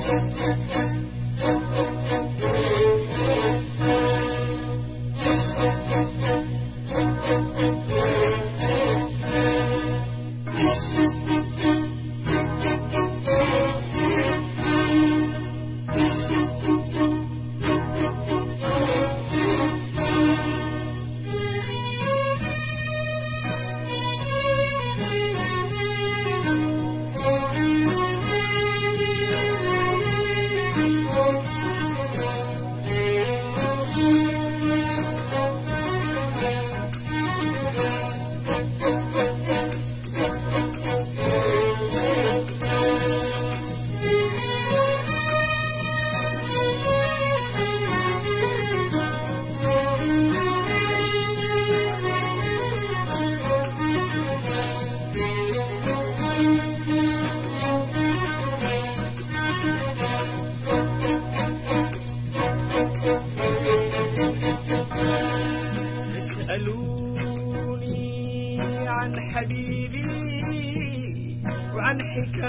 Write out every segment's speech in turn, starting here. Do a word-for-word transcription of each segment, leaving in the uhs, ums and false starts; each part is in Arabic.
يسألوني عن حبيبي وعن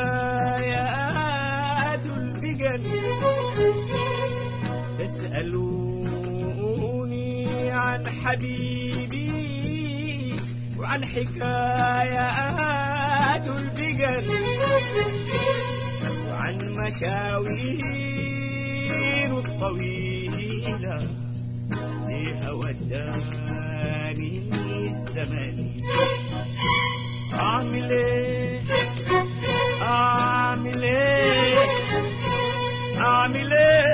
حكايات البقن، يسألوني عن حبيبي وعن حكايات البقن، وعن مشاوير الطويلة ليها وداني الزمن. أعمل إيه أعمل إيه أعمل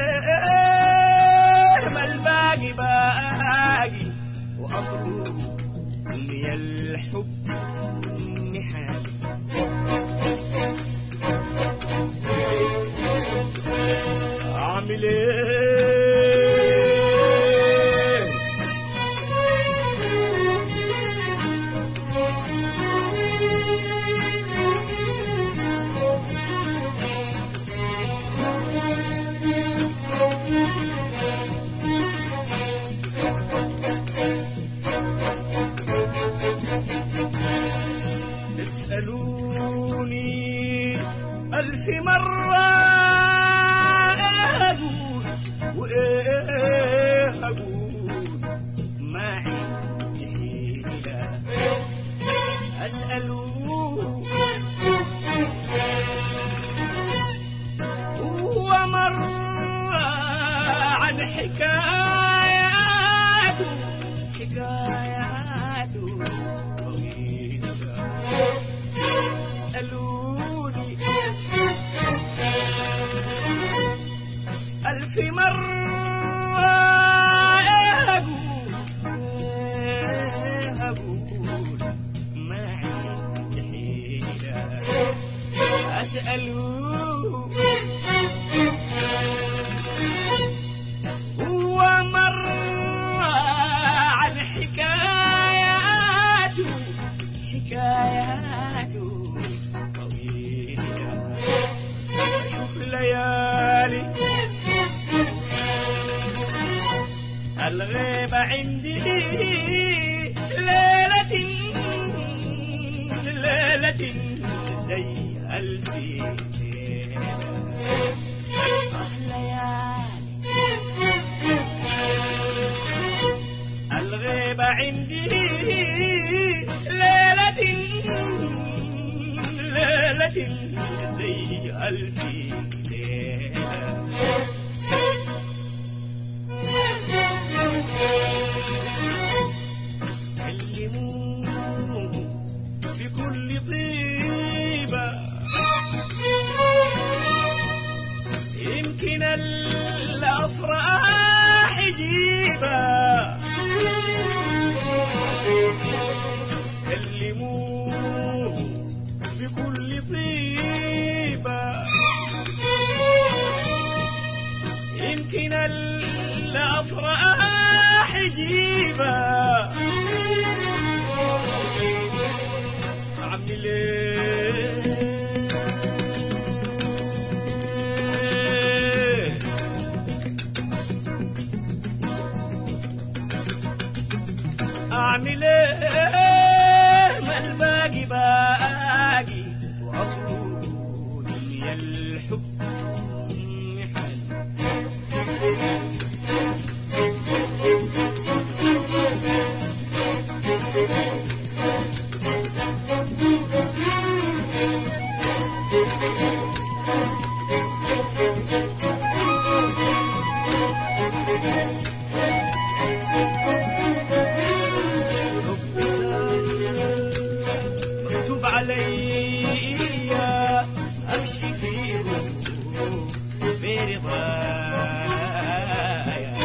إيه ما الباقي باقي وأصله من الحب محال. أعمل إيه يسألوني ألف مرة أقول وإيه أقول ما عندي حيلة. أسألوه هو مرة عن حكاياته حكاياته يسألوني ألف مرة أقول أقول ما عندي حيلة. أسألوه هو مرة عن حكاياته حكاياته طويلة. أشوف ليالي الغيبة عندي ليلة ليلة زي ألف ليلة. ليالي الغيبة عندي ليلة ليلة زي ألف ليلة. كلموه بكل طيبة يمكن الأفراح يجيبها. كلموه بكل طيبة يمكن الأفراح يجيبها. أعمل إيه أعمل إيه ما الباقي باقي وأصله دنيا الحب مكتوب علي امشي فيه برضايا.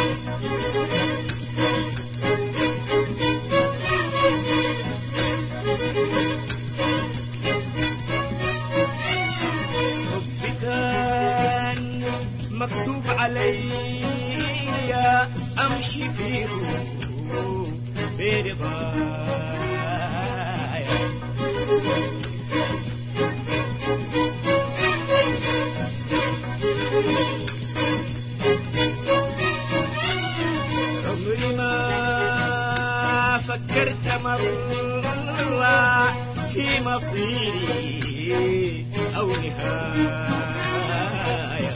حبي كان مكتوب علي امشي فيه برضايا. عمري ما فكرت مرة في مصيري أو نهاية.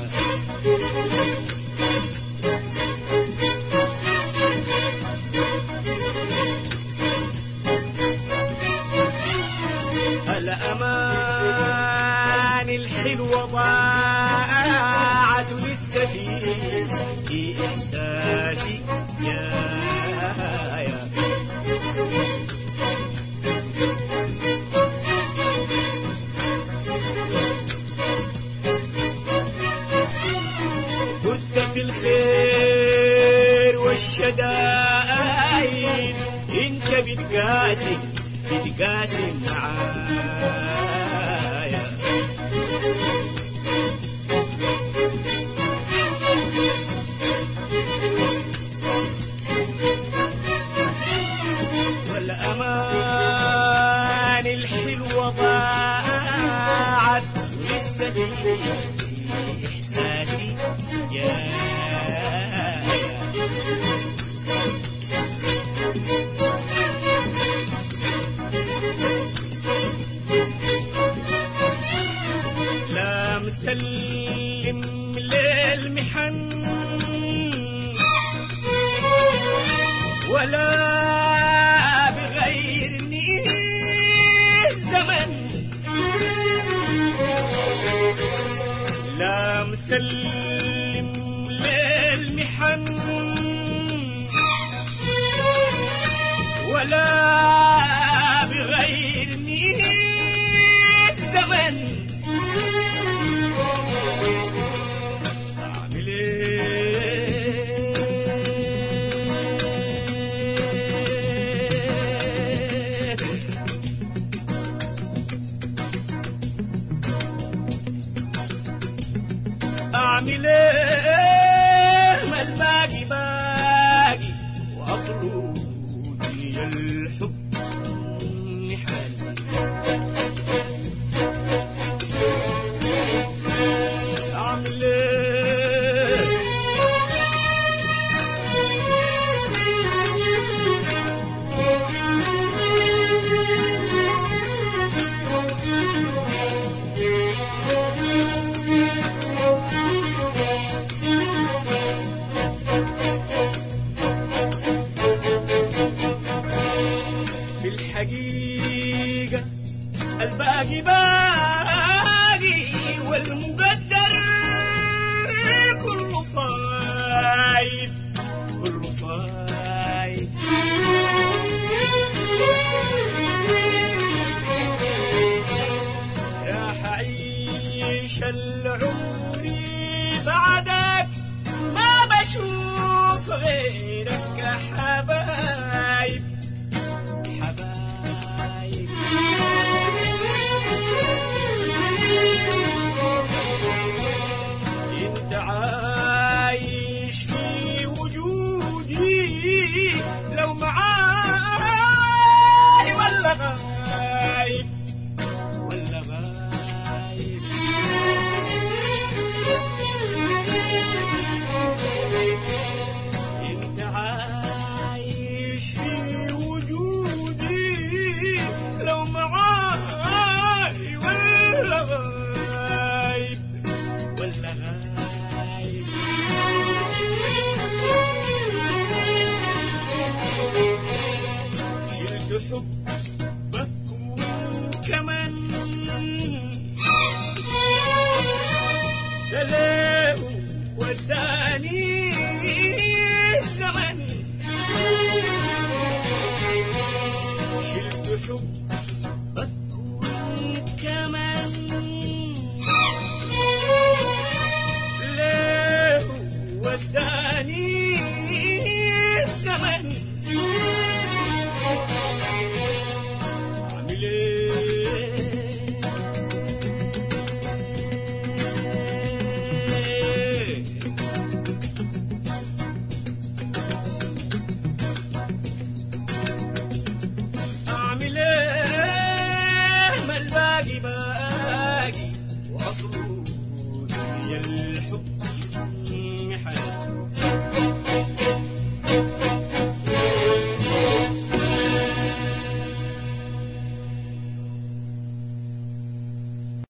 الأمان الحلوة ضاعت ولسه في إحساسي يا يا. كنت في الخير والشدائد انت بتقاسم بتقاسم معايا. والأمان الحلوة ضاعت ولسه في إحساسي يا لا مسلم للمحن ولا بغيرني الزمن. لا مسلم للمحن ولا بغيرني الزمن. أعمل إيه أعمل إيه ما الباقي باقي وأصله دنيا الحب نحل. أعمل إيه في الحقيقة الباقي باقي والمقدر كله صايب كله صايب. راح أعيش العمر بعدك ما بشوف غيرك يا حبايب حبايب. انت عايش في وجودي لو معاي ولا غايب ولا غايب. انت عايش في ليه وداني الزمن شلت حبك كمان ليه وداني الزمن أعمل باقي باقي وعطرود يا الحب